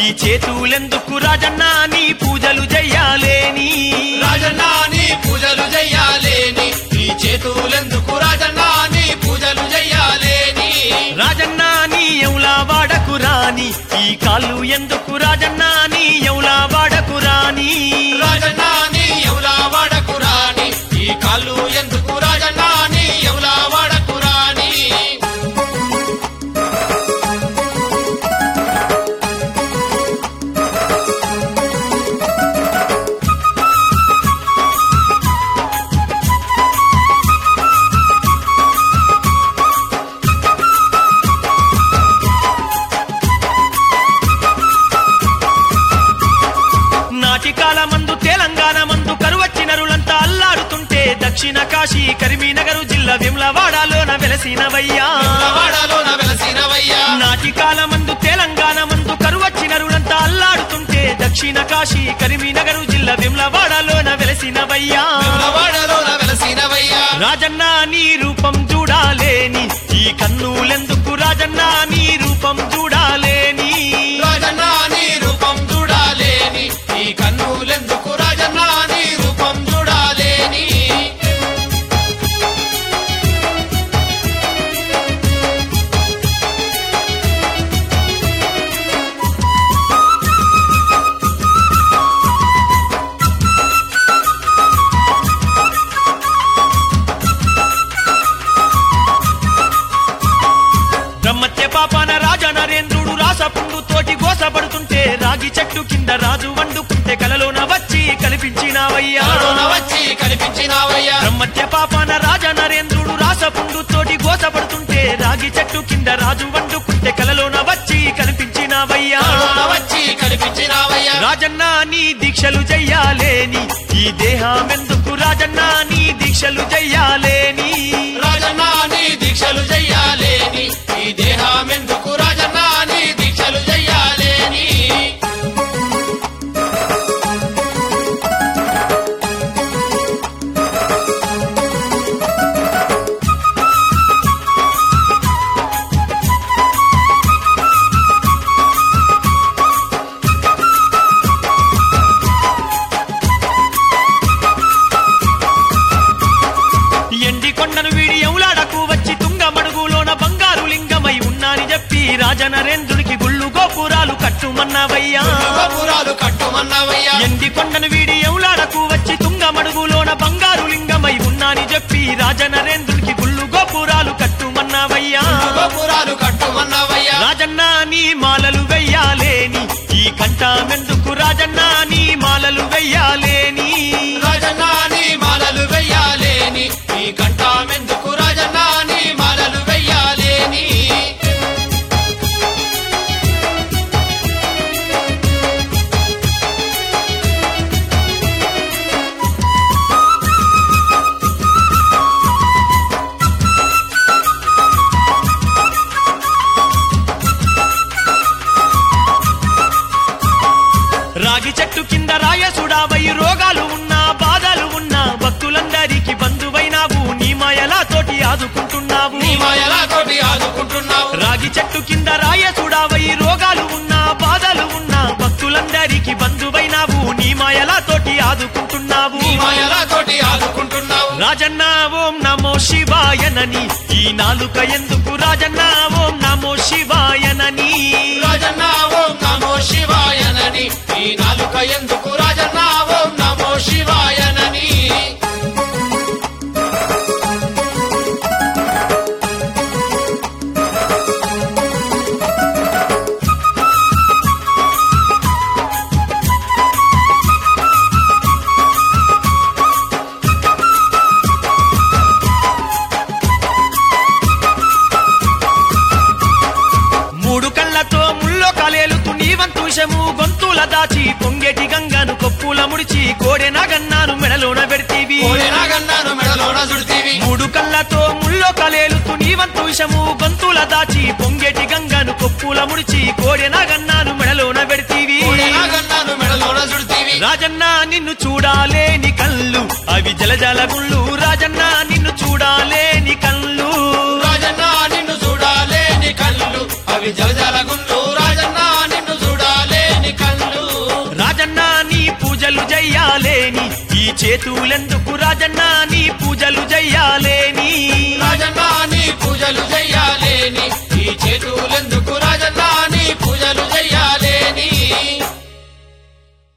చేతులెందుకు రాజన్న నీ పూజలు చెయ్యాలేని రాజన్న నీ పూజలు చెయ్యాలేని నీ చేతులెందుకు రాజన్న నీ పూజలు చెయ్యాలేని రాజన్న నీ ఎవలా వాడకు రాని ఈ కాళ్ళు ఎందుకు రాజన్న నీ ఎవలా వాడకు రాని రాజన్న నీ ఎవలా వాడకు రాని ఈ కాళ్ళు ఎందుకు రాజన్న నీ ఎవలా వాడకు రాని నాటి కాలమందు తెలంగాణ మందు కరువచ్చినరులంతా అల్లాడుతుంటే దక్షిణ కాశీ కరీంనగర్ జిల్లా వేములవాడలోన వెలసినవయ్యా వాడలోన వెలసినవయ్యా నాటి కాలమందు తెలంగాణ మందు కరువచ్చినరులంతా అల్లాడుతుంటే దక్షిణ కాశీ కరీంనగర్ జిల్లా వేములవాడలోన వెలసినవయ్యా వాడలోన వెలసినవయ్యా రాజన్న నీ రూపం చూడాలేని ఈ కన్నులెందుకు రాజన్న నీ రూపం చూడాలేని రాజన్న నీ రూపం చూడాలేని ఈ కన్నులెందుకు రాజన్న నీ రూపం చూడాలేని బ్రహ్మత్య పాపాన రాజ నరేంద్రుడు రాసపుండు తోటి గోసపడుతుంటే రాగి చెట్టు కింద రాజు వండుకుంటే కలలోన వచ్చి కల్పించినావయ్యా కలలోన వచ్చి కనిపించినావయ్యా బ్రహ్మత్య పాపాన రాజ నరేంద్రుడు రాసపుండు తోటి గోసపడుతుంటే రాగి చెట్టు కింద రాజు వండుకుంటే కలలోన వచ్చి కనిపించినావయ్యా కలలోన వచ్చి కనిపించినావయ్యా రాజన్న నీ దీక్షలు చెయ్యాలేని ఈ దేహమెందుకు రాజన్న నీ దీక్షలు చెయ్యాలేని రాజన్న నీ దీక్షలు చెయ్యాలేని ఈ దేహమెందుకు రాజన్న నీ దీక్షలు చెయ్యాలేని ఎండి కొండను వీడి ఎవలాడకు వచ్చి తుంగ మడుగులోన బంగారు లింగమై ఉన్నాని చెప్పి రాజనరేంద్రుడికి గుళ్ళు గోపురాలు కట్టుమన్నావయ్యా గోపురాలు కట్టుమన్నావయ్యా ఎండి కొండను వీడి ఎవలాడకు వచ్చి తుంగ మడుగులోన బంగారు లింగమై ఉన్నాని చెప్పి రాజనరేంద్రుడికి గుళ్ళు గోపురాలు కట్టుమన్నావయ్యా గోపురాలు కట్టుమన్నావయ్యా రాజన్న నీ మాలలు వెయ్యాలేని ఈ కంఠమెందుకు రాజన్న నీ మాలలు వెయ్యాలేని రాజన్న నీ మాలలు వెయ్యాలేని ఈ కంఠమెందుకు రాజన్న నీ మాలలు వెయ్యాలేని రాగి చెట్టు కింద రాయసుడావై రోగాలు ఉన్నా బాధలు ఉన్నా భక్తులందరికీ బంధువైనావు నీ మాయలా తోటి ఆదుకుంటున్నావు నీ మాయలా తోటి ఆదుకుంటున్నావు రాగి చెట్టు కింద రాయసుడావై రోగాలు ఉన్నా బాధలు ఉన్నా భక్తులందరికీ బంధువైనావు నీ మాయలా తోటి ఆదుకుంటున్నావు నీ మాయలా తోటి ఆదుకుంటున్నావు రాజన్న ఓం నమో శివాయనని ఈ నాలుక ఎందుకు రాజన్న ఓం నమో శివాయనని రాజన్న ఓం నమో శివాయనని ఈ నాలుక ఎందుకు రాజన్న ఓం నమో శివాయనని మూడు కళ్ళతో ముల్లో కాలేలుతూ నీవంతు విషము గొంతుల దాచి పొంగేటి గంగను కొప్పుల ముడిచి కోడె నాగన్నాను మెడలోన పెడితీవి నాగన్నాను మెడలోన చుడితీవి మూడు కళ్ళతో ముల్లో కాలేలుతూ నీవంతు విషము గొంతుల దాచి పొంగేటి గంగను కొప్పుల ముడిచి కోడె నాగన్నాను మెడలోన పెడితీవి నాగన్నాను మెడలోన చుడితీవి రాజన్న నిన్ను చూడాలేని కళ్ళు అవి జలజల గుళ్ళు రాజన్న నిన్ను చూడాలేని కళ్ళు రాజన్న నిన్ను చూడాలేని కళ్ళు అవి జలజల గుళ్ళు రాజన్న నిన్ను చూడాలేని చేతులెందుకు రాజన్న నీ పూజలు చెయ్యాలే